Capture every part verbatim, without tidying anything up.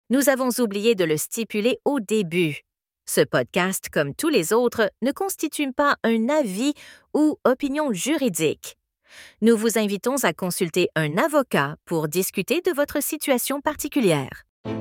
Nous avons oublié de le stipuler au début. Ce podcast, comme tous les autres, ne constitue pas un avis ou opinion juridique. Nous vous invitons à consulter un avocat pour discuter de votre situation particulière.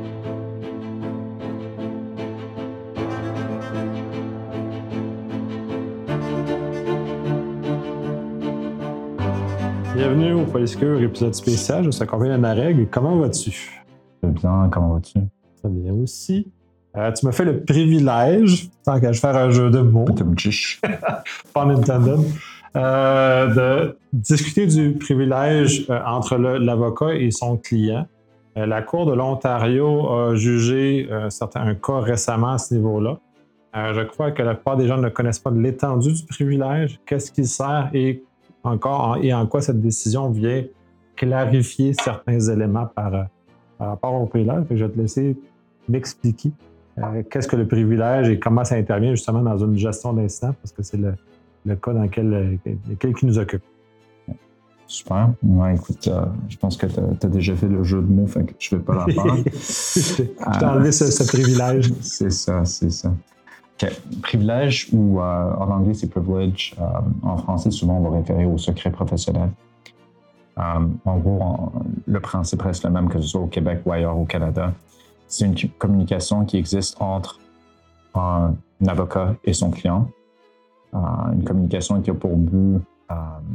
Bienvenue au Poliscure, épisode spécial. Je suis accompagné d'Anna Règle. Comment vas-tu? Très bien, comment vas-tu? Très bien aussi. Euh, tu m'as fait le privilège, tant qu'à je faire un jeu de mots, pas intended, euh, de discuter du privilège euh, entre le, l'avocat et son client. Euh, la Cour de l'Ontario a jugé euh, certains, un cas récemment à ce niveau-là. Euh, je crois que la plupart des gens ne connaissent pas l'étendue du privilège, qu'est-ce qu'il sert et encore et en quoi cette décision vient clarifier certains éléments par, par rapport au privilège. Je vais te laisser m'expliquer euh, qu'est-ce que le privilège et comment ça intervient justement dans une gestion d'incident, parce que c'est le, le cas dans lequel, lequel qui nous occupe. Super. Ouais, écoute, euh, je pense que tu as déjà fait le jeu de mots, fait que je ne vais pas la faire. je t'ai enlevé ce, ce privilège. C'est ça, c'est ça. OK. Privilège, ou euh, en anglais, c'est privilege. Euh, en français, souvent, on va référer au secret professionnel. Euh, en gros, en, le principe reste le même que ce soit au Québec ou ailleurs au Canada. C'est une communication qui existe entre un avocat et son client. Euh, une communication qui a pour but euh,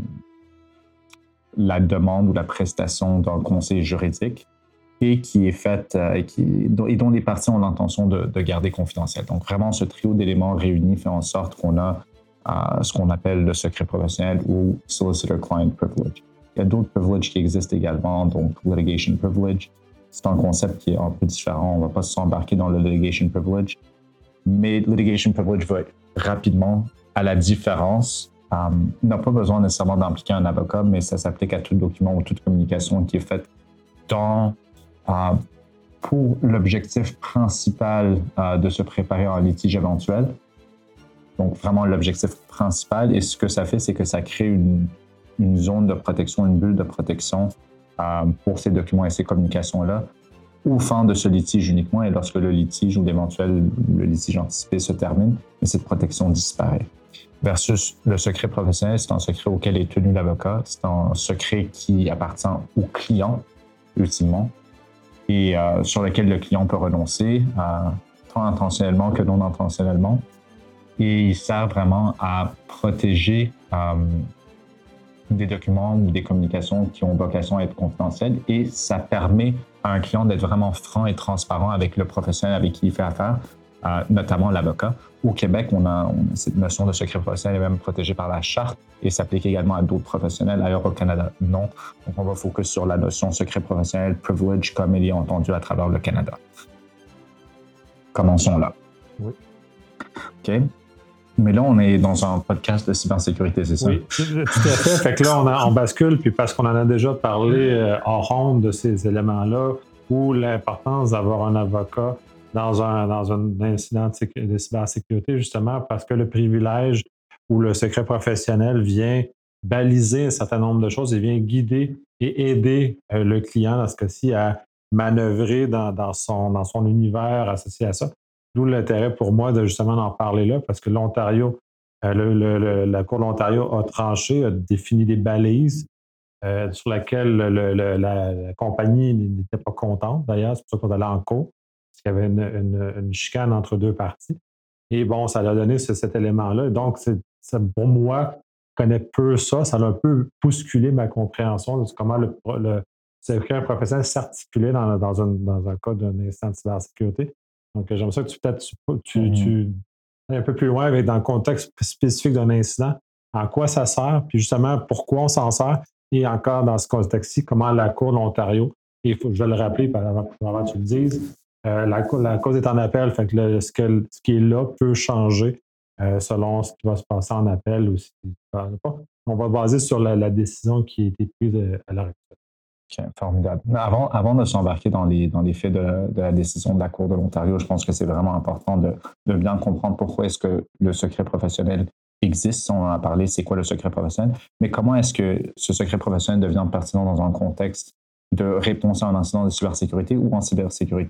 la demande ou la prestation d'un conseil juridique et qui est faite euh, et, qui, et dont les parties ont l'intention de, de garder confidentiel. Donc, vraiment, ce trio d'éléments réunis fait en sorte qu'on a euh, ce qu'on appelle le secret professionnel ou solicitor-client privilege. Il y a d'autres privileges qui existent également, donc litigation privilege. C'est un concept qui est un peu différent. On ne va pas s'embarquer dans le litigation privilege. Mais litigation privilege va rapidement à la différence. Um, n'a pas besoin nécessairement d'impliquer un avocat, mais ça s'applique à tout document ou toute communication qui est faite dans, uh, pour l'objectif principal uh, de se préparer à un litige éventuel. Donc, vraiment l'objectif principal. Et ce que ça fait, c'est que ça crée une, une zone de protection, une bulle de protection uh, pour ces documents et ces communications-là aux fins de ce litige uniquement. Et lorsque le litige ou l'éventuel le litige anticipé se termine, cette protection disparaît. Versus le secret professionnel, c'est un secret auquel est tenu l'avocat. C'est un secret qui appartient au client, ultimement, et euh, sur lequel le client peut renoncer, euh, tant intentionnellement que non intentionnellement. Et il sert vraiment à protéger euh, des documents ou des communications qui ont vocation à être confidentielles. Et ça permet à un client d'être vraiment franc et transparent avec le professionnel avec qui il fait affaire, euh, notamment l'avocat. Au Québec, on a, on a cette notion de secret professionnel est même protégée par la charte et s'applique également à d'autres professionnels. Ailleurs au Canada, non. Donc, on va focus sur la notion secret professionnel, privilege, comme il est entendu à travers le Canada. Commençons là. Oui. OK. Mais là, on est dans un podcast de cybersécurité, c'est ça? Oui, tout à fait. Fait que là, on, a, on bascule, puis parce qu'on en a déjà parlé euh, hors ronde de ces éléments-là, où l'importance d'avoir un avocat dans un, dans un incident de, sécu- de cybersécurité, justement, parce que le privilège ou le secret professionnel vient baliser un certain nombre de choses et vient guider et aider euh, le client, dans ce cas-ci, à manœuvrer dans, dans, son, dans son univers associé à ça. D'où l'intérêt pour moi de justement en parler là, parce que l'Ontario, euh, le, le, le, la Cour de l'Ontario a tranché, a défini des balises euh, sur lesquelles le, le, la, la compagnie n'était pas contente. D'ailleurs, c'est pour ça qu'on allait en cours, parce qu'il y avait une, une, une chicane entre deux parties. Et bon, ça a donné ce, cet élément-là. Donc, c'est, ça, pour moi, je connais peu ça. Ça a un peu bousculé ma compréhension de comment le, le secret professionnel s'articulait dans, dans, un, dans un cas d'un incident de cybersécurité. Donc, j'aimerais ça que tu peut-être tu, tu, mm-hmm. tu ailles un peu plus loin avec dans le contexte spécifique d'un incident, en quoi ça sert, puis justement pourquoi on s'en sert, et encore dans ce contexte-ci, comment la Cour de l'Ontario, et il faut, je vais le rappeler avant, avant que tu le dises, euh, la, la cause est en appel, fait que, le, ce, que ce qui est là peut changer euh, selon ce qui va se passer en appel ou si pas. On va baser sur la, la décision qui a été prise à l'heure actuelle. Okay, formidable. Mais avant, avant de s'embarquer dans les, dans les faits de, de la décision de la Cour de l'Ontario, je pense que c'est vraiment important de, de bien comprendre pourquoi est-ce que le secret professionnel existe. On en a parlé, c'est quoi le secret professionnel, mais comment est-ce que ce secret professionnel devient pertinent dans un contexte de réponse à un incident de cybersécurité ou en cybersécurité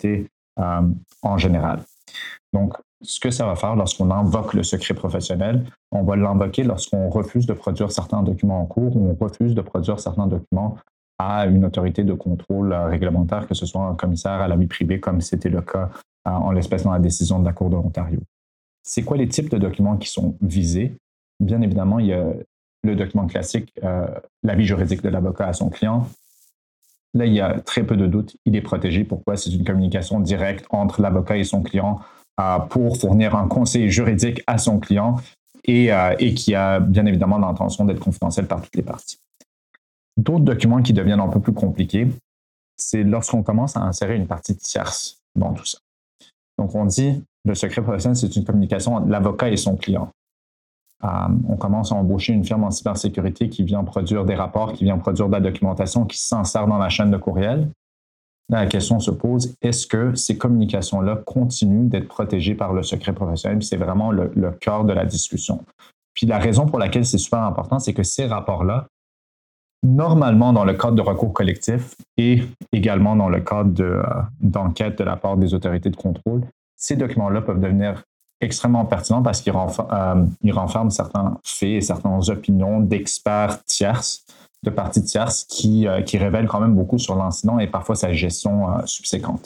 euh, en général. Donc, ce que ça va faire lorsqu'on invoque le secret professionnel, on va l'invoquer lorsqu'on refuse de produire certains documents en cours ou on refuse de produire certains documents à une autorité de contrôle réglementaire, que ce soit un commissaire à la vie privée, comme c'était le cas euh, en l'espèce dans la décision de la Cour de l'Ontario. C'est quoi les types de documents qui sont visés? Bien évidemment, il y a le document classique, euh, l'avis juridique de l'avocat à son client. Là, il y a très peu de doute, il est protégé. Pourquoi? C'est une communication directe entre l'avocat et son client euh, pour fournir un conseil juridique à son client et, euh, et qui a bien évidemment l'intention d'être confidentiel par toutes les parties. D'autres documents qui deviennent un peu plus compliqués, c'est lorsqu'on commence à insérer une partie tierce dans tout ça. Donc, on dit, le secret professionnel, c'est une communication entre l'avocat et son client. Euh, on commence à embaucher une firme en cybersécurité qui vient produire des rapports, qui vient produire de la documentation, qui s'insère dans la chaîne de courriel. Là, la question se pose, est-ce que ces communications-là continuent d'être protégées par le secret professionnel? Puis c'est vraiment le, le cœur de la discussion. Puis la raison pour laquelle c'est super important, c'est que ces rapports-là, normalement dans le cadre de recours collectif et également dans le cadre de, euh, d'enquête de la part des autorités de contrôle, ces documents-là peuvent devenir extrêmement pertinents parce qu'ils renfer- euh, ils renferment certains faits et certaines opinions d'experts tierces, de parties tierces qui, euh, qui révèlent quand même beaucoup sur l'incident et parfois sa gestion euh, subséquente.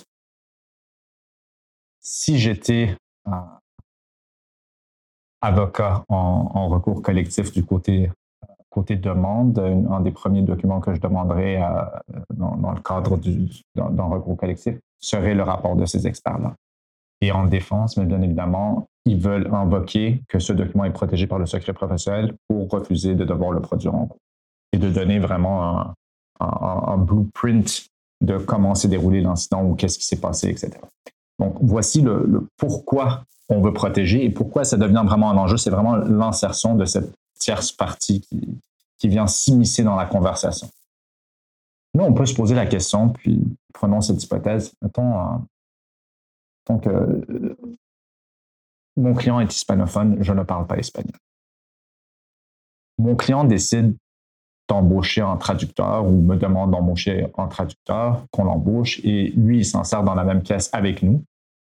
Si j'étais euh, avocat en, en recours collectif du côté Côté demande, un des premiers documents que je demanderais euh, dans, dans le cadre du, d'un, d'un recours collectif serait le rapport de ces experts-là. Et en défense, mais bien évidemment, ils veulent invoquer que ce document est protégé par le secret professionnel pour refuser de devoir le produire en cours et de donner vraiment un, un, un blueprint de comment s'est déroulé l'incident ou qu'est-ce qui s'est passé, et cetera. Donc, voici le, le pourquoi on veut protéger et pourquoi ça devient vraiment un enjeu. C'est vraiment l'insertion de cette tierce partie qui, qui vient s'immiscer dans la conversation. Là, on peut se poser la question, puis prenons cette hypothèse. Mettons, euh, mettons que euh, mon client est hispanophone, je ne parle pas espagnol. Mon client décide d'embaucher un traducteur ou me demande d'embaucher un traducteur, qu'on l'embauche, et lui, il s'en sert dans la même pièce avec nous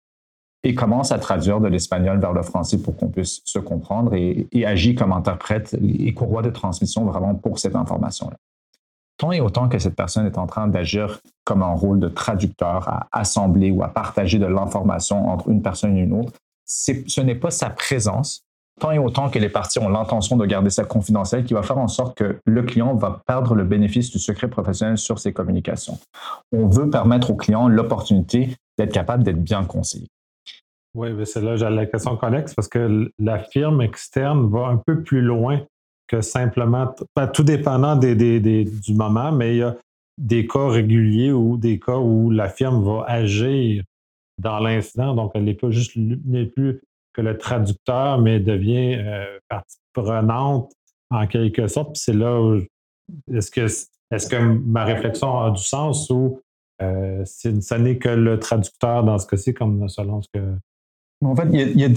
et commence à traduire de l'espagnol vers le français pour qu'on puisse se comprendre et, et agit comme interprète et courroie de transmission vraiment pour cette information-là. Tant et autant que cette personne est en train d'agir comme un rôle de traducteur, à assembler ou à partager de l'information entre une personne et une autre, c'est, ce n'est pas sa présence, tant et autant que les parties ont l'intention de garder ça confidentiel, qui va faire en sorte que le client va perdre le bénéfice du secret professionnel sur ses communications. On veut permettre au client l'opportunité d'être capable d'être bien conseillé. Oui, mais c'est là j'ai la question connexe parce que la firme externe va un peu plus loin que simplement, ben, tout dépendant des, des, des, du moment, mais il y a des cas réguliers ou des cas où la firme va agir dans l'incident. Donc, elle n'est pas juste n'est plus que le traducteur, mais devient euh, partie prenante en quelque sorte. Puis c'est là où est-ce que, est-ce que ma réflexion a du sens ou euh, c'est, ce n'est que le traducteur dans ce cas-ci, comme selon ce que. En fait, il y a, il y a,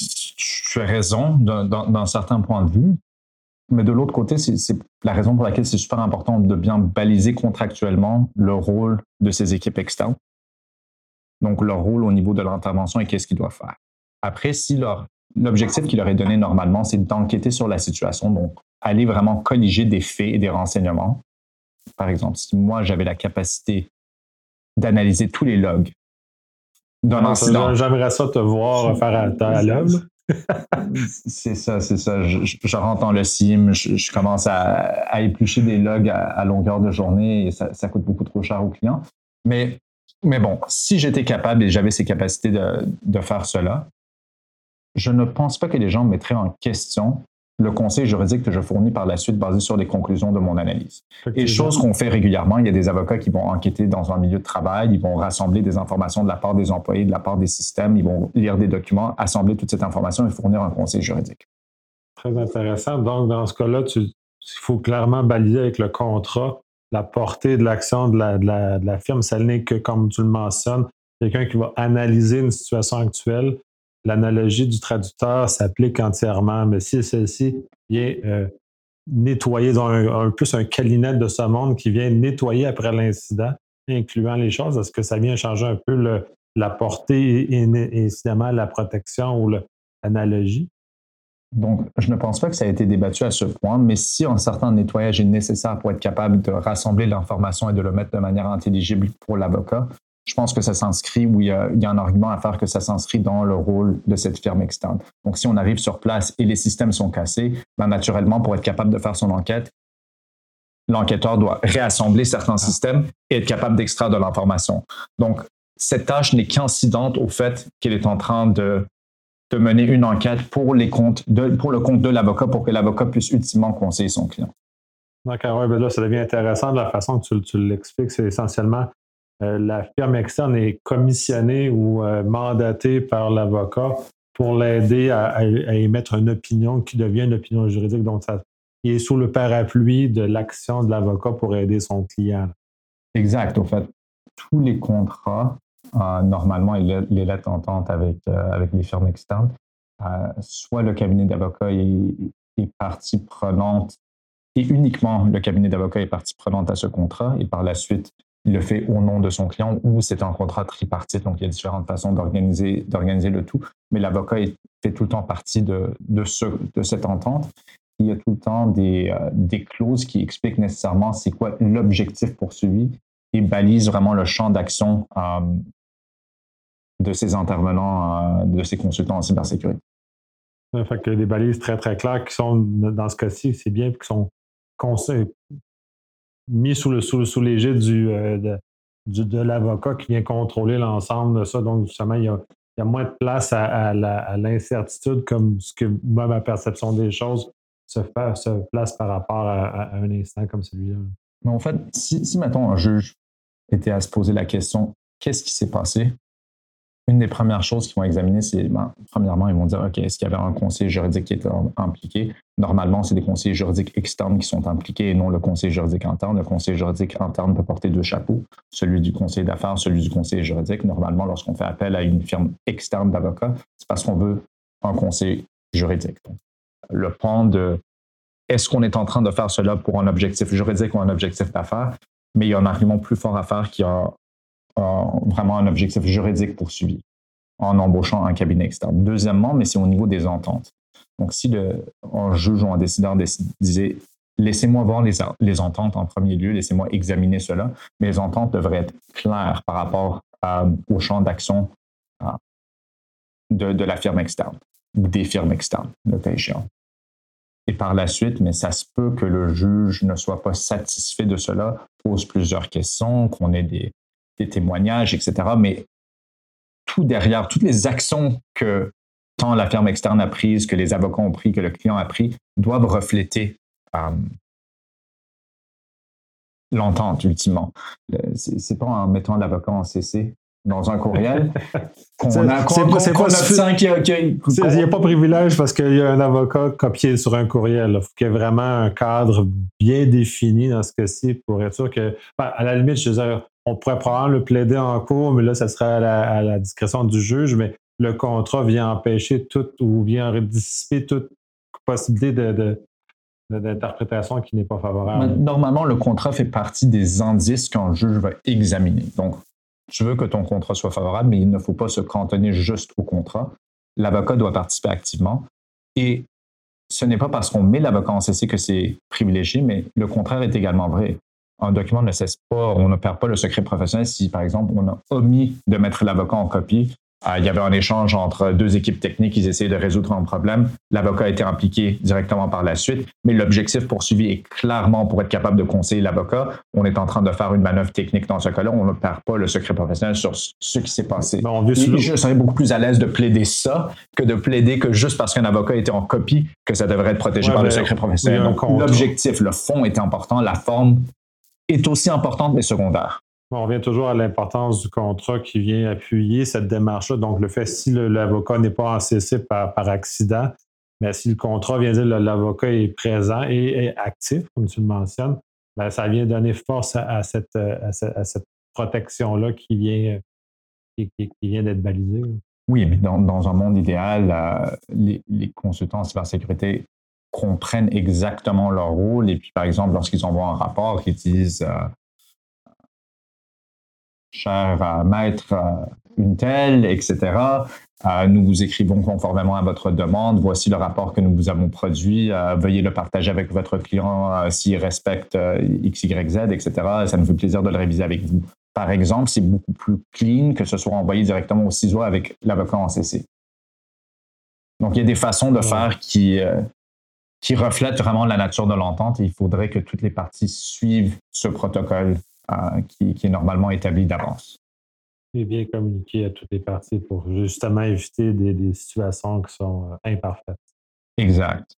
tu as raison d'un, d'un, d'un certain point de vue, mais de l'autre côté, c'est, c'est la raison pour laquelle c'est super important de bien baliser contractuellement le rôle de ces équipes externes. Donc, leur rôle au niveau de l'intervention et qu'est-ce qu'ils doivent faire. Après, si leur, l'objectif qui leur est donné normalement, c'est d'enquêter sur la situation, donc aller vraiment colliger des faits et des renseignements. Par exemple, si moi, j'avais la capacité d'analyser tous les logs d'un ah, incident. J'aimerais ça te voir faire à, à l'œuvre. C'est ça, c'est ça. Je, je, je rentre dans le C I M, je, je commence à, à éplucher des logs à, à longueur de journée et ça, ça coûte beaucoup trop cher aux clients. Mais, mais bon, si j'étais capable et j'avais ces capacités de, de faire cela, je ne pense pas que les gens mettraient en question le conseil juridique que je fournis par la suite basé sur les conclusions de mon analyse. Et chose qu'on fait régulièrement, il y a des avocats qui vont enquêter dans un milieu de travail, ils vont rassembler des informations de la part des employés, de la part des systèmes, ils vont lire des documents, assembler toute cette information et fournir un conseil juridique. Très intéressant. Donc, dans ce cas-là, tu, il faut clairement baliser avec le contrat la portée de l'action de la, de la, de la firme. Ça n'est que, comme tu le mentionnes, quelqu'un qui va analyser une situation actuelle. L'analogie du traducteur s'applique entièrement, mais si celle-ci vient euh, nettoyer, donc un, un plus un calinette de ce monde qui vient nettoyer après l'incident, incluant les choses, est-ce que ça vient changer un peu le, la portée et, et évidemment la protection ou l'analogie? Donc, je ne pense pas que ça a été débattu à ce point, mais si un certain nettoyage est nécessaire pour être capable de rassembler l'information et de le mettre de manière intelligible pour l'avocat, je pense que ça s'inscrit, où il y, a, il y a un argument à faire que ça s'inscrit dans le rôle de cette firme externe. Donc, si on arrive sur place et les systèmes sont cassés, ben, naturellement, pour être capable de faire son enquête, l'enquêteur doit réassembler certains systèmes et être capable d'extraire de l'information. Donc, cette tâche n'est qu'incidente au fait qu'il est en train de, de mener une enquête pour, les comptes de, pour le compte de l'avocat pour que l'avocat puisse ultimement conseiller son client. D'accord, ouais, ben là, ça devient intéressant de la façon que tu, tu l'expliques. C'est essentiellement euh, la firme externe est commissionnée ou euh, mandatée par l'avocat pour l'aider à, à, à émettre une opinion qui devient une opinion juridique. Donc, ça, il est sous le parapluie de l'action de l'avocat pour aider son client. Exact. Au fait, tous les contrats, euh, normalement, et les lettres d'entente avec, euh, avec les firmes externes, euh, soit le cabinet d'avocats est, est partie prenante, et uniquement le cabinet d'avocats est partie prenante à ce contrat, et par la suite, il le fait au nom de son client, ou c'est un contrat tripartite, donc il y a différentes façons d'organiser, d'organiser le tout, mais l'avocat est, fait tout le temps partie de, de, ce, de cette entente. Il y a tout le temps des, euh, des clauses qui expliquent nécessairement c'est quoi l'objectif poursuivi et balisent vraiment le champ d'action euh, de ces intervenants, euh, de ces consultants en cybersécurité. Ça fait que des balises très, très claires qui sont, dans ce cas-ci, c'est bien, qui sont conseils, mis sous, le, sous, sous l'égide du, euh, de, du, de l'avocat qui vient contrôler l'ensemble de ça. Donc, justement, il y a, il y a moins de place à, à, la, à l'incertitude, comme ce que moi, ma perception des choses se, fait, se place par rapport à, à un instant comme celui-là. Mais en fait, si, si mettons un juge était à se poser la question, qu'est-ce qui s'est passé? Une des premières choses qu'ils vont examiner, c'est, ben, premièrement, ils vont dire, OK, est-ce qu'il y avait un conseiller juridique qui était impliqué? Normalement, c'est des conseillers juridiques externes qui sont impliqués et non le conseiller juridique interne. Le conseiller juridique interne peut porter deux chapeaux, celui du conseiller d'affaires, celui du conseiller juridique. Normalement, lorsqu'on fait appel à une firme externe d'avocats, c'est parce qu'on veut un conseiller juridique. Donc, le point de est-ce qu'on est en train de faire cela pour un objectif juridique ou un objectif d'affaires, mais il y a un argument plus fort à faire qui a Euh, vraiment un objectif juridique poursuivi en embauchant un cabinet externe. Deuxièmement, mais c'est au niveau des ententes. Donc, si le, un juge ou un décideur disait « laissez-moi voir les, les ententes en premier lieu, laissez-moi examiner cela », mais les ententes devraient être claires par rapport à, au champ d'action à, de, de la firme externe ou des firmes externes, le cas échéant. Et par la suite, mais ça se peut que le juge ne soit pas satisfait de cela, pose plusieurs questions, qu'on ait des des témoignages, et cetera. Mais tout derrière, toutes les actions que tant la firme externe a prises, que les avocats ont pris, que le client a pris, doivent refléter euh, l'entente, ultimement. C'est, c'est pas en mettant l'avocat en C C dans un courriel qu'on c'est, a qu'on, qu'on, qu'on obtient qu'il y a... Qu'il n'y a pas privilège parce qu'il y a un avocat copié sur un courriel. Il faut qu'il y ait vraiment un cadre bien défini dans ce cas-ci pour être sûr que, ben, à la limite, je veux dire, on pourrait probablement le plaider en cours, mais là, ça serait à la, à la discrétion du juge, mais le contrat vient empêcher tout ou vient dissiper toute possibilité de, de, de, d'interprétation qui n'est pas favorable. Normalement, le contrat fait partie des indices qu'un juge va examiner. Donc, tu veux que ton contrat soit favorable, mais il ne faut pas se cantonner juste au contrat. L'avocat doit participer activement. Et ce n'est pas parce qu'on met l'avocat en C C que c'est privilégié, mais le contraire est également vrai. Un document ne cesse pas, on ne perd pas le secret professionnel si, par exemple, on a omis de mettre l'avocat en copie. Euh, il y avait un échange entre deux équipes techniques, ils essayaient de résoudre un problème. L'avocat a été impliqué directement par la suite, mais l'objectif poursuivi est clairement pour être capable de conseiller l'avocat. On est en train de faire une manœuvre technique dans ce cas-là. On ne perd pas le secret professionnel sur ce qui s'est passé. Non, Et je serais beaucoup plus à l'aise de plaider ça que de plaider que juste parce qu'un avocat était en copie, que ça devrait être protégé ouais, par le secret professionnel. Donc, l'objectif, le fond est important, la forme est aussi importante, mais secondaire. On revient toujours à l'importance du contrat qui vient appuyer cette démarche-là. Donc, le fait, si le, l'avocat n'est pas en C C par, par accident, mais si le contrat vient dire que l'avocat est présent et est actif, comme tu le mentionnes, bien, ça vient donner force à, à, cette, à, cette, à cette protection-là qui vient, qui, qui vient d'être balisée. Oui, mais dans, dans un monde idéal, euh, les, les consultants en cybersécurité comprennent exactement leur rôle et puis, par exemple, lorsqu'ils envoient un rapport, ils disent euh, cher euh, maître euh, une telle, et cetera. Euh, nous vous écrivons conformément à votre demande. Voici le rapport que nous vous avons produit. Euh, veuillez le partager avec votre client euh, s'il respecte euh, X, Y, Z, et cetera. Ça nous fait plaisir de le réviser avec vous. Par exemple, c'est beaucoup plus clean que ce soit envoyé directement au ciseau avec l'avocat en C C. Donc, il y a des façons de faire qui, euh, qui reflètent vraiment la nature de l'entente et il faudrait que toutes les parties suivent ce protocole euh, qui, qui est normalement établi d'avance. Et bien communiquer à toutes les parties pour justement éviter des, des situations qui sont euh, imparfaites. Exact.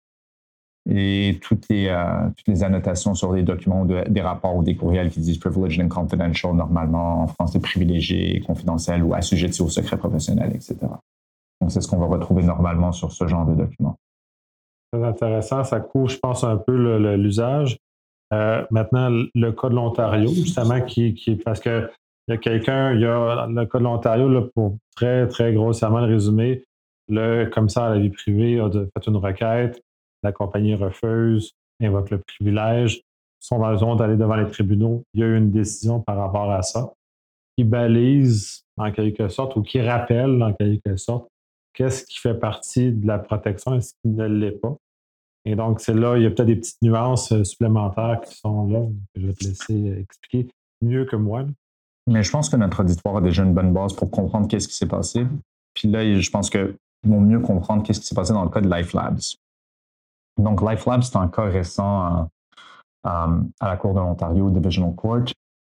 Et toutes les, euh, toutes les annotations sur les documents, de, des rapports ou des courriels qui disent privileged and confidential, normalement en français privilégié, confidentiel ou assujetti au secret professionnel, et cetera. Donc, c'est ce qu'on va retrouver normalement sur ce genre de documents. Très intéressant. Ça couvre, je pense, un peu le, le, l'usage. Euh, maintenant, le cas de l'Ontario, justement, qui, qui parce que il y a quelqu'un, il y a le cas de l'Ontario, là, pour très, très grossièrement le résumer, le commissaire à la vie privée a de, fait une requête, la compagnie refuse, invoque le privilège, sont dans le zone d'aller devant les tribunaux. Il y a eu une décision par rapport à ça qui balise, en quelque sorte, ou qui rappelle, en quelque sorte, qu'est-ce qui fait partie de la protection et ce qui ne l'est pas. Et donc, c'est là, il y a peut-être des petites nuances supplémentaires qui sont là, que je vais te laisser expliquer mieux que moi. Là. Mais je pense que notre auditoire a déjà une bonne base pour comprendre qu'est-ce qui s'est passé. Puis là, je pense qu'ils vont mieux comprendre qu'est-ce qui s'est passé dans le cas de LifeLabs. Donc, LifeLabs, c'est un cas récent euh, euh, à la Cour de l'Ontario, Divisional Court.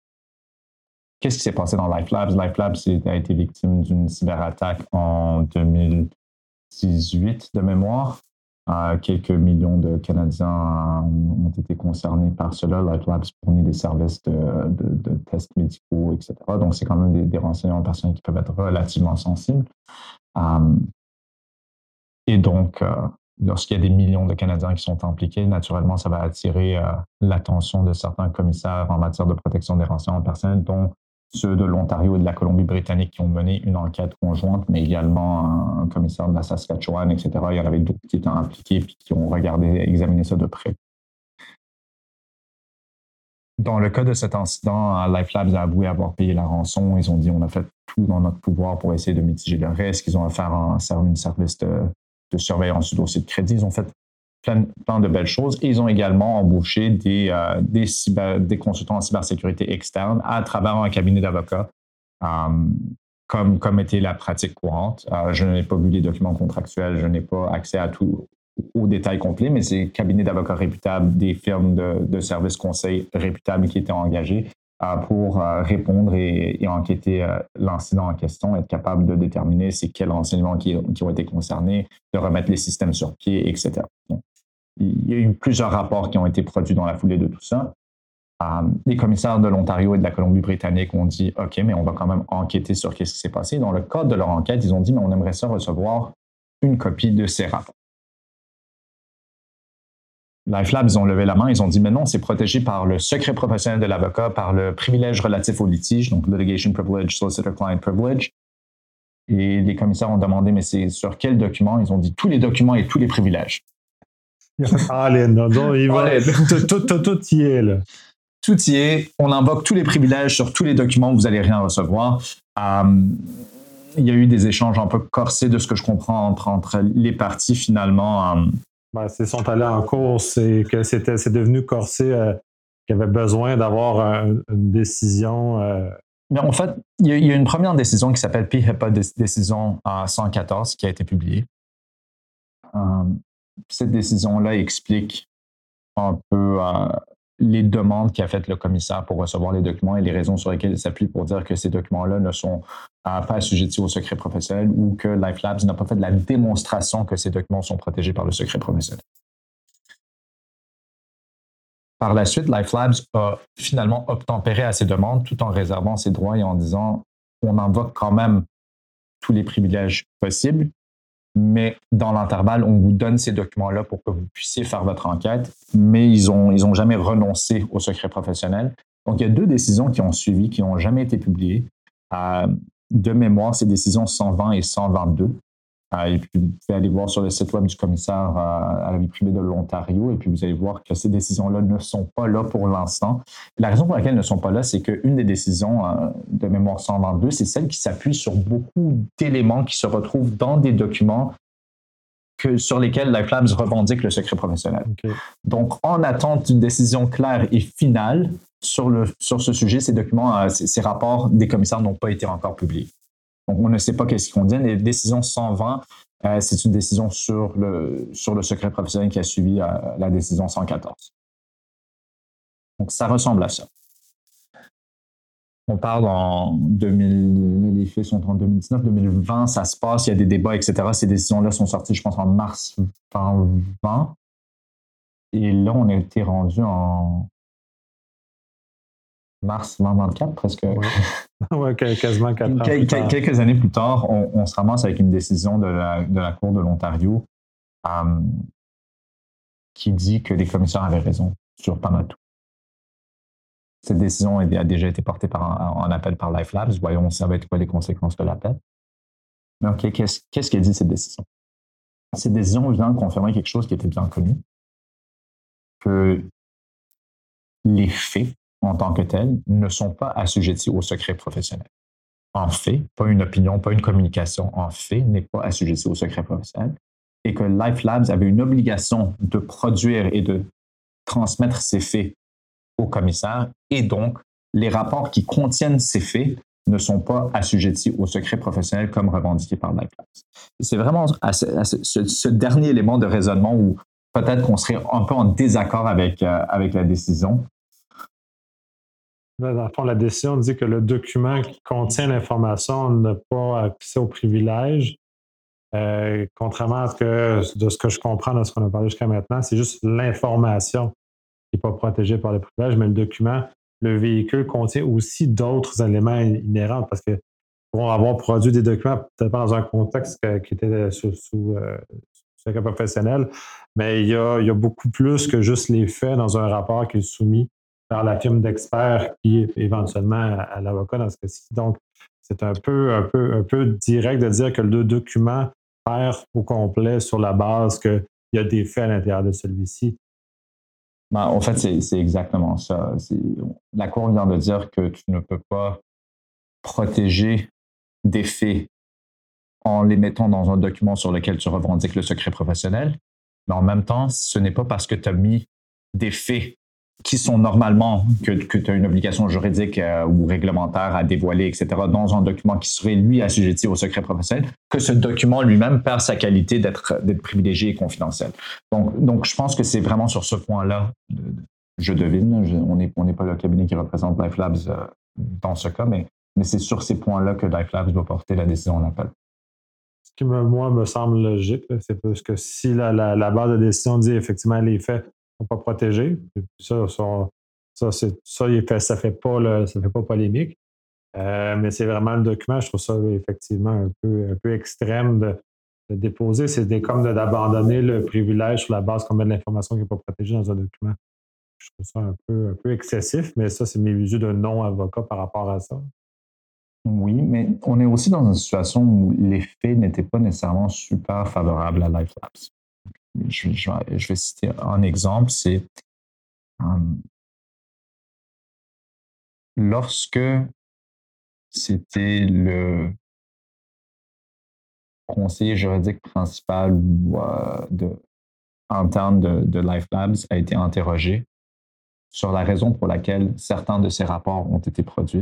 Qu'est-ce qui s'est passé dans LifeLabs? LifeLabs a été victime d'une cyberattaque en deux mille dix-huit de mémoire. Euh, quelques millions de Canadiens euh, ont été concernés par cela. LifeLabs fournit des services de, de, de tests médicaux, et cetera. Donc, c'est quand même des, des renseignements personnels qui peuvent être relativement sensibles. Euh, et donc, euh, lorsqu'il y a des millions de Canadiens qui sont impliqués, naturellement, ça va attirer euh, l'attention de certains commissaires en matière de protection des renseignements personnels, dont ceux de l'Ontario et de la Colombie-Britannique qui ont mené une enquête conjointe, mais également un, un commissaire de la Saskatchewan, et cetera. Il y en avait d'autres qui étaient impliqués et qui ont regardé, examiné ça de près. Dans le cas de cet incident, LifeLabs a avoué avoir payé la rançon. Ils ont dit on a fait tout dans notre pouvoir pour essayer de mitiger le risque. Ils ont offert un, un service de, de surveillance du dossier de crédit. Ils ont fait plein, plein de belles choses. Et ils ont également embauché des, euh, des, cyber, des consultants en cybersécurité externe à travers un cabinet d'avocats, euh, comme, comme était la pratique courante. Euh, je n'ai pas vu les documents contractuels, je n'ai pas accès à tout, aux détails complets, mais c'est cabinet d'avocats réputables, des firmes de, de services conseils réputables qui étaient engagés euh, pour euh, répondre et, et enquêter euh, l'incident en question, être capable de déterminer c'est quels renseignements qui, qui ont été concernés, de remettre les systèmes sur pied, et cetera. Donc, il y a eu plusieurs rapports qui ont été produits dans la foulée de tout ça. Euh, les commissaires de l'Ontario et de la Colombie-Britannique ont dit « OK, mais on va quand même enquêter sur ce qui s'est passé ». Dans le cadre de leur enquête, ils ont dit « mais on aimerait ça recevoir une copie de ces rapports ». LifeLabs, ils ont levé la main, ils ont dit « mais non, c'est protégé par le secret professionnel de l'avocat, par le privilège relatif au litige, donc Litigation Privilege, Solicitor Client Privilege ». Et les commissaires ont demandé « mais c'est sur quel document ?» Ils ont dit « tous les documents et tous les privilèges ». Ah, les non, non, il va, tout, tout, tout, tout y est, là. Tout y est. On invoque tous les privilèges sur tous les documents, vous n'allez rien recevoir. Euh, il y a eu des échanges un peu corsés de ce que je comprends entre, entre les parties, finalement. Euh, ben, ils sont allés en course et que c'était, c'est devenu corsé, euh, qu'il y avait besoin d'avoir un, une décision. Euh... Mais en fait, il y, a, il y a une première décision qui s'appelle P I H E P A Décision cent quatorze qui a été publiée. Euh, Cette décision-là explique un peu euh, les demandes qu'a faites le commissaire pour recevoir les documents et les raisons sur lesquelles il s'appuie pour dire que ces documents-là ne sont euh, pas assujettis au secret professionnel ou que LifeLabs n'a pas fait de la démonstration que ces documents sont protégés par le secret professionnel. Par la suite, LifeLabs a finalement obtempéré à ces demandes tout en réservant ses droits et en disant on invoque quand même tous les privilèges possibles, mais dans l'intervalle, on vous donne ces documents-là pour que vous puissiez faire votre enquête, mais ils n'ont ils ont jamais renoncé au secret professionnel. Donc, il y a deux décisions qui ont suivi, qui n'ont jamais été publiées. Euh, de mémoire, c'est décisions cent vingt et cent vingt-deux. Euh, et puis, vous pouvez aller voir sur le site web du commissaire euh, à la vie privée de l'Ontario, et puis vous allez voir que ces décisions-là ne sont pas là pour l'instant. La raison pour laquelle elles ne sont pas là, c'est qu'une des décisions euh, de mémoire cent vingt-deux, c'est celle qui s'appuie sur beaucoup d'éléments qui se retrouvent dans des documents que, sur lesquels Life Labs revendique le secret professionnel. Okay. Donc, en attente d'une décision claire et finale sur, le, sur ce sujet, ces documents, euh, ces, ces rapports des commissaires n'ont pas été encore publiés. Donc, on ne sait pas qu'est-ce qu'ils contiennent. Les décisions cent vingt, euh, c'est une décision sur le, sur le secret professionnel qui a suivi euh, la décision cent quatorze. Donc, ça ressemble à ça. On parle en deux mille, les faits sont en deux mille dix-neuf, deux mille vingt, ça se passe, il y a des débats, et cetera. Ces décisions-là sont sorties, je pense, en mars vingt vingt. Et là, on a été rendu en mars vingt vingt-quatre, presque. Oui, ouais, quasiment quatre ans. Quel, quel, quelques années plus tard, on, on se ramasse avec une décision de la, de la Cour de l'Ontario euh, qui dit que les commissaires avaient raison sur pas mal tout. Cette décision a déjà été portée par un, en appel par Life Labs. Voyons, ça va être quoi les conséquences de l'appel. Mais OK, qu'est-ce, qu'est-ce qu'elle dit, cette décision? Cette décision vient confirmer quelque chose qui était bien connu, que les faits, en tant que tels, ne sont pas assujettis au secret professionnel. En fait, pas une opinion, pas une communication, en fait, n'est pas assujetti au secret professionnel, et que Life Labs avait une obligation de produire et de transmettre ces faits au commissaire, et donc les rapports qui contiennent ces faits ne sont pas assujettis au secret professionnel comme revendiqué par Life Labs. C'est vraiment à ce, à ce, ce dernier élément de raisonnement où peut-être qu'on serait un peu en désaccord avec, euh, avec la décision. Dans le fond, la décision dit que le document qui contient l'information n'a pas accès au privilège. Euh, contrairement à ce que, de ce que je comprends de ce qu'on a parlé jusqu'à maintenant, c'est juste l'information qui n'est pas protégée par le privilège, mais le document, le véhicule contient aussi d'autres éléments inhérents parce que pour avoir produit des documents, peut-être pas dans un contexte que, qui était sous, sous euh, secret professionnel, mais il y, a, il y a beaucoup plus que juste les faits dans un rapport qui est soumis par la firme d'experts qui est éventuellement à, à l'avocat dans ce cas-ci. Donc, c'est un peu, un peu, un peu direct de dire que le document perd au complet sur la base qu'il y a des faits à l'intérieur de celui-ci. Ben, en fait, c'est, c'est exactement ça. C'est, la Cour vient de dire que tu ne peux pas protéger des faits en les mettant dans un document sur lequel tu revendiques le secret professionnel, mais en même temps, ce n'est pas parce que tu as mis des faits qui sont normalement, que, que tu as une obligation juridique euh, ou réglementaire à dévoiler, et cetera, dans un document qui serait, lui, assujetti au secret professionnel, que ce document lui-même perd sa qualité d'être, d'être privilégié et confidentiel. Donc, donc, je pense que c'est vraiment sur ce point-là, je devine, je, on n'est on n'est pas le cabinet qui représente Life Labs euh, dans ce cas, mais, mais c'est sur ces points-là que Life Labs doit porter la décision en appel. Ce qui, me, moi, me semble logique, là, c'est parce que si la, la, la barre de décision dit effectivement les faits ne sont pas protégés, ça, ça, ça, c'est, ça, il fait, ça ne fait, fait pas polémique. Euh, mais c'est vraiment le document, je trouve ça effectivement un peu, un peu extrême de, de déposer. C'est des, comme de, d'abandonner le privilège sur la base qu'on met de l'information qui n'est pas protégée dans un document. Je trouve ça un peu, un peu excessif, mais ça, c'est mes yeux de non-avocat par rapport à ça. Oui, mais on est aussi dans une situation où les faits n'étaient pas nécessairement super favorables à Life Labs. Je, je, je vais citer un exemple, c'est um, lorsque c'était le conseiller juridique principal ou euh, de, interne de, de Life Labs a été interrogé sur la raison pour laquelle certains de ces rapports ont été produits.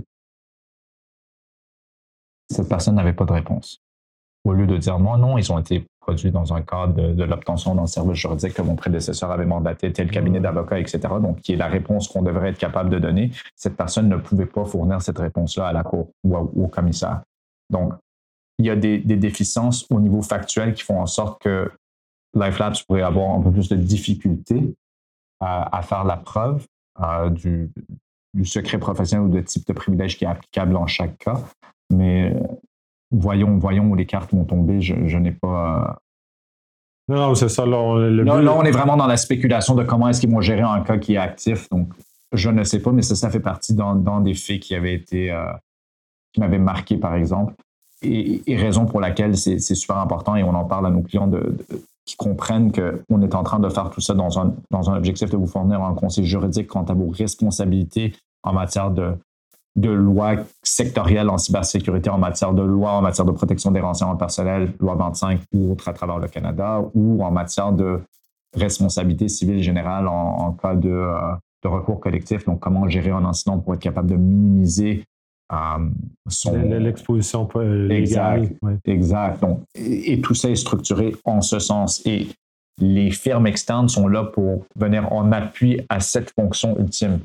Cette personne n'avait pas de réponse. Au lieu de dire non, non, ils ont été produits dans un cadre de, de l'obtention d'un service juridique que mon prédécesseur avait mandaté tel cabinet d'avocats, et cetera, donc qui est la réponse qu'on devrait être capable de donner, cette personne ne pouvait pas fournir cette réponse-là à la Cour ou, à, ou au commissaire. Donc, il y a des, des déficiences au niveau factuel qui font en sorte que Life Labs pourrait avoir un peu plus de difficultés à, à faire la preuve euh, du, du secret professionnel ou de type de privilège qui est applicable dans chaque cas. Mais euh, voyons, voyons où les cartes vont tomber. Je, je n'ai pas. Euh... Non, c'est ça. Là, on, le là, là, on est vraiment dans la spéculation de comment est-ce qu'ils vont gérer un cas qui est actif. Donc, je ne sais pas, mais ça, ça fait partie dans, dans des faits qui avaient été, euh, qui m'avaient marqué, par exemple. et, et raison pour laquelle c'est, c'est super important et on en parle à nos clients de, de, qui comprennent qu'on est en train de faire tout ça dans un, dans un objectif de vous fournir un conseil juridique quant à vos responsabilités en matière de, de loi sectorielle en cybersécurité, en matière de loi, en matière de protection des renseignements personnels, loi vingt-cinq ou autres à travers le Canada, ou en matière de responsabilité civile générale en, en cas de, euh, de recours collectif. Donc, comment gérer un incident pour être capable de minimiser euh, son... l'exposition légale. Exact. Ouais. Exact. Donc, et, et tout ça est structuré en ce sens. Et les firmes externes sont là pour venir en appui à cette fonction ultime.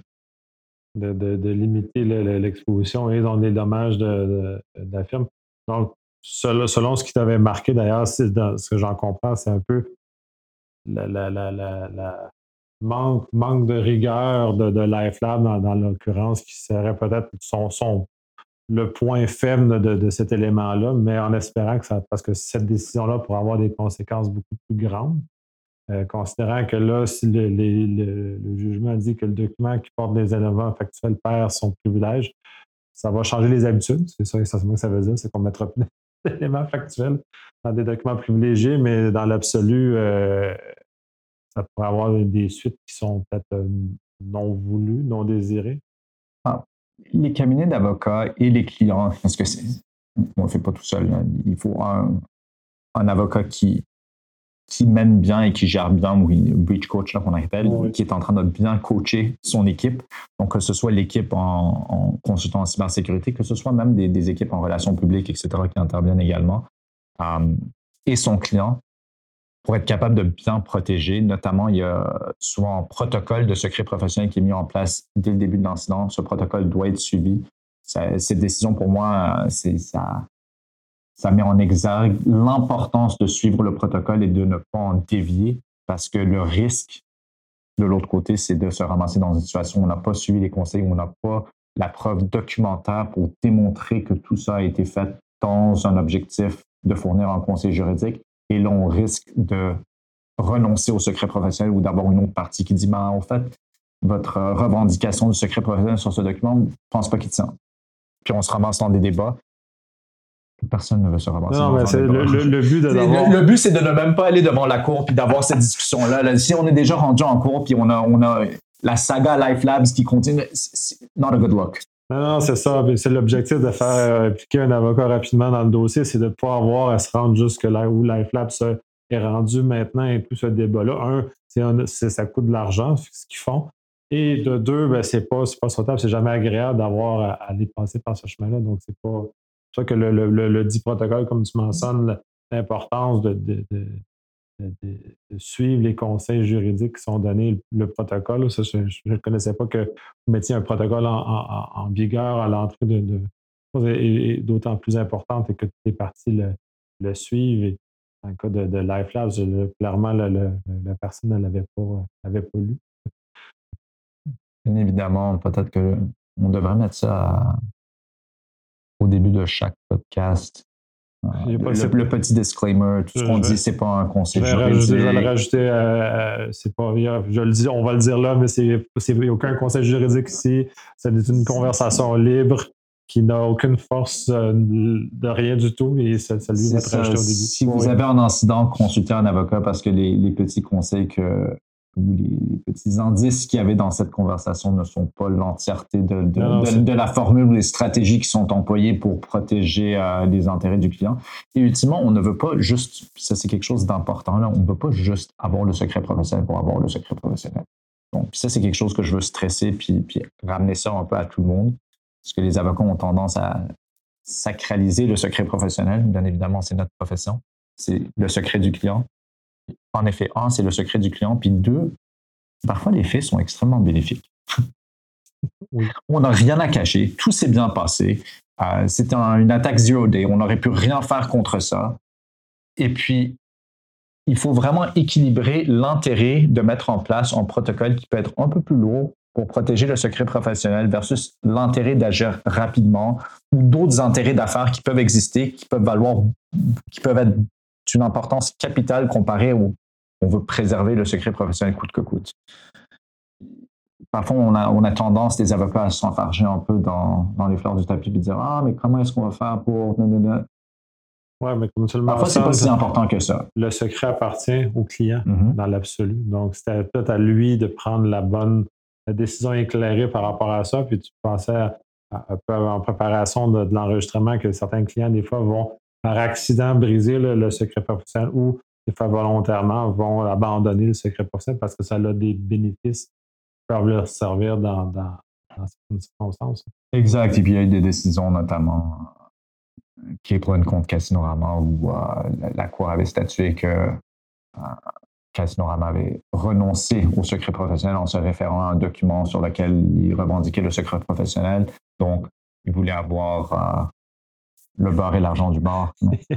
De, de, de limiter le, le, l'exposition et donc les dommages de, de, de la firme. Donc, selon, selon ce qui t'avait marqué, d'ailleurs, c'est dans, ce que j'en comprends, c'est un peu la, la, la, la, la manque, manque de rigueur de, de LifeLab, dans, dans l'occurrence, qui serait peut-être son, son, le point faible de, de cet élément-là, mais en espérant que ça, parce que cette décision-là pourrait avoir des conséquences beaucoup plus grandes. Euh, considérant que là, si le, les, le, le jugement dit que le document qui porte des éléments factuels perd son privilège, ça va changer les habitudes. C'est ça essentiellement que ça veut dire, c'est qu'on ne mettra plus d'éléments factuels dans des documents privilégiés, mais dans l'absolu, euh, ça pourrait avoir des suites qui sont peut-être euh, non voulues, non désirées. Ah, les cabinets d'avocats et les clients, parce que c'est, on ne le fait pas tout seul, là. Il faut un, un avocat qui qui mène bien et qui gère bien, ou breach coach là, qu'on appelle, oui. Qui est en train de bien coacher son équipe. Donc, que ce soit l'équipe en, en consultant en cybersécurité, que ce soit même des, des équipes en relations publiques, et cetera, qui interviennent également, euh, et son client, pour être capable de bien protéger. Notamment, il y a souvent un protocole de secret professionnel qui est mis en place dès le début de l'incident. Ce protocole doit être suivi. Ça, cette décision, pour moi, c'est ça. Ça met en exergue l'importance de suivre le protocole et de ne pas en dévier, parce que le risque de l'autre côté, c'est de se ramasser dans une situation où on n'a pas suivi les conseils, où on n'a pas la preuve documentaire pour démontrer que tout ça a été fait dans un objectif de fournir un conseil juridique. Et là, on risque de renoncer au secret professionnel ou d'avoir une autre partie qui dit ben, en fait, votre revendication du secret professionnel sur ce document, je ne pense pas qu'il tient. Puis on se ramasse dans des débats. Personne ne veut se ramasser. Non, mais c'est le, le, le but de d'avoir... le, le but, c'est de ne même pas aller devant la cour puis d'avoir cette discussion-là. Là, si on est déjà rendu en cour puis on a, on a la saga LifeLabs qui continue, c'est not a good look. Non, non, c'est ça. C'est l'objectif de faire impliquer un avocat rapidement dans le dossier, c'est de ne pas avoir à se rendre jusque là où LifeLabs est rendu maintenant et tout ce débat-là. Un, c'est un, c'est, ça coûte de l'argent, ce qu'ils font. Et de deux, ben, c'est pas, c'est pas souhaitable, c'est jamais agréable d'avoir à, à aller passer par ce chemin-là. Donc, c'est pas. C'est pour ça que le, le, le, le dit protocole, comme tu mentionnes, l'importance de, de, de, de, de suivre les conseils juridiques qui sont donnés, le protocole. Ça, je ne connaissais pas que vous mettiez un protocole en, en, en vigueur à l'entrée de, de et, et d'autant plus importante et que toutes les parties le, le suivent. Et dans le cas de, de LifeLabs, clairement, le, le, la personne ne l'avait pas, l'avait pas lu. Bien évidemment, peut-être qu'on devrait mettre ça à... au début de chaque podcast. Euh, le, le petit disclaimer, tout ce qu'on dit, c'est pas un conseil juridique. Je vais le rajouter, euh, c'est pas, je le dis, on va le dire là, mais c'est, c'est aucun conseil juridique ici. C'est une conversation libre qui n'a aucune force euh, de rien du tout et ça, ça lui va être rajouté au début. Si vous oui. avez un incident, consultez un avocat parce que les, les petits conseils que ou les, les petits indices qu'il y avait dans cette conversation ne sont pas l'entièreté de, de, non, de, de la formule ou les stratégies qui sont employées pour protéger euh, les intérêts du client. Et ultimement, on ne veut pas juste, ça c'est quelque chose d'important là, on ne veut pas juste avoir le secret professionnel pour avoir le secret professionnel. Donc, puis ça c'est quelque chose que je veux stresser puis, puis ramener ça un peu à tout le monde, parce que les avocats ont tendance à sacraliser le secret professionnel. Bien évidemment, c'est notre profession, c'est le secret du client. En effet, un, c'est le secret du client, puis deux, parfois les faits sont extrêmement bénéfiques. Oui. On n'a rien à cacher, tout s'est bien passé, euh, c'était un, une attaque zero day, on n'aurait pu rien faire contre ça. Et puis, il faut vraiment équilibrer l'intérêt de mettre en place un protocole qui peut être un peu plus lourd pour protéger le secret professionnel versus l'intérêt d'agir rapidement ou d'autres intérêts d'affaires qui peuvent exister, qui peuvent valoir, qui peuvent être d'une importance capitale comparée où on veut préserver le secret professionnel coûte que coûte. Parfois, on a, on a tendance, les avocats, à s'enfarger un peu dans, dans les fleurs du tapis et dire « Ah, mais comment est-ce qu'on va faire pour... » Oui, mais comme tu le Parfois, c'est pas mentionnes, si important que ça. le secret appartient au client Mhm. dans l'absolu. Donc, c'était peut-être à lui de prendre la bonne la décision éclairée par rapport à ça. Puis tu pensais à, à- un peu en préparation de, de l'enregistrement que certains clients, des fois, vont par accident briser le, le secret professionnel ou des fois volontairement vont abandonner le secret professionnel parce que ça a des bénéfices qui peuvent leur servir dans, dans, dans certaines circonstances. Exact. Et puis, il y a eu des décisions, notamment, euh, qui est pour une compte Casinorama, où euh, la, la Cour avait statué que euh, Casinorama avait renoncé au secret professionnel en se référant à un document sur lequel il revendiquait le secret professionnel. Donc, il voulait avoir euh, le beurre et l'argent du beurre.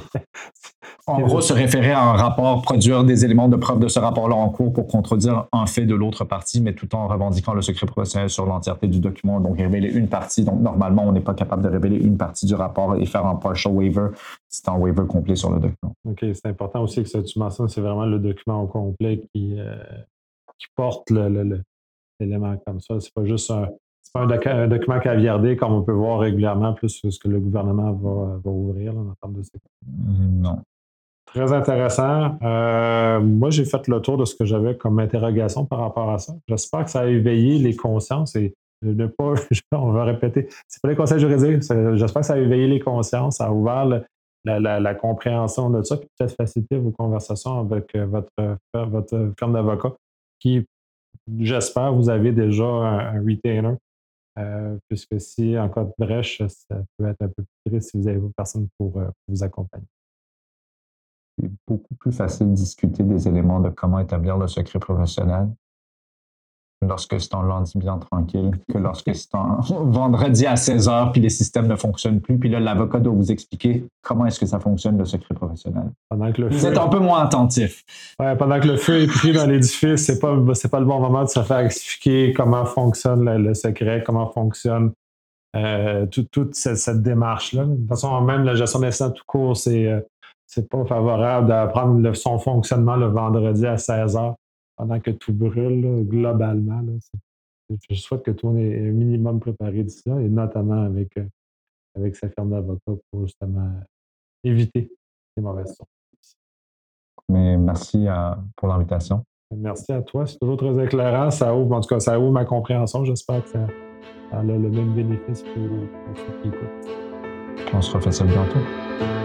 En gros, se référer à un rapport, produire des éléments de preuve de ce rapport-là en cours pour contredire un fait de l'autre partie, mais tout en revendiquant le secret professionnel sur l'entièreté du document. Donc, révéler une partie. Donc, normalement, on n'est pas capable de révéler une partie du rapport et faire un partial waiver. C'est un waiver complet sur le document. OK, c'est important aussi que ça, tu mentionnes, c'est vraiment le document au complet qui, euh, qui porte le, le, le, l'élément comme ça. C'est pas juste un, c'est pas un, doc, un document caviardé comme on peut voir régulièrement, plus ce que le gouvernement va, va ouvrir là, en termes de sécurité. Non. Très intéressant. Euh, moi, j'ai fait le tour de ce que j'avais comme interrogation par rapport à ça. J'espère que ça a éveillé les consciences et ne pas, on va répéter, c'est pas les conseils juridiques, j'espère que ça a éveillé les consciences, ça a ouvert le, la, la, la compréhension de ça, puis peut-être faciliter vos conversations avec votre, votre firme d'avocat qui, j'espère, vous avez déjà un, un retainer, euh, puisque si en cas de brèche, ça peut être un peu plus triste si vous avez personne pour, euh, pour vous accompagner. C'est beaucoup plus facile de discuter des éléments de comment établir le secret professionnel lorsque c'est un lundi bien tranquille que lorsque c'est un vendredi à seize heures puis les systèmes ne fonctionnent plus. Puis là, l'avocat doit vous expliquer comment est-ce que ça fonctionne, le secret professionnel. Pendant que le vous feu, êtes un peu moins attentif. Ouais, pendant que le feu est pris dans l'édifice, c'est pas, c'est pas le bon moment de se faire expliquer comment fonctionne le, le secret, comment fonctionne euh, toute tout cette, cette démarche-là. De toute façon, même la gestion d'incident tout court, c'est, euh, c'est pas favorable d'apprendre le, son fonctionnement le vendredi à seize heures pendant que tout brûle, là, globalement. Là, je souhaite que tout le monde ait un minimum préparé d'ici là, et notamment avec, euh, avec sa firme d'avocat pour justement éviter les mauvaises choses. Mais merci euh, pour l'invitation. Merci à toi. C'est toujours très éclairant. Ça ouvre, en tout cas, ça ouvre ma compréhension. J'espère que ça, ça a le même bénéfice pour, pour ceux qui écoutent. On se refait ça bientôt.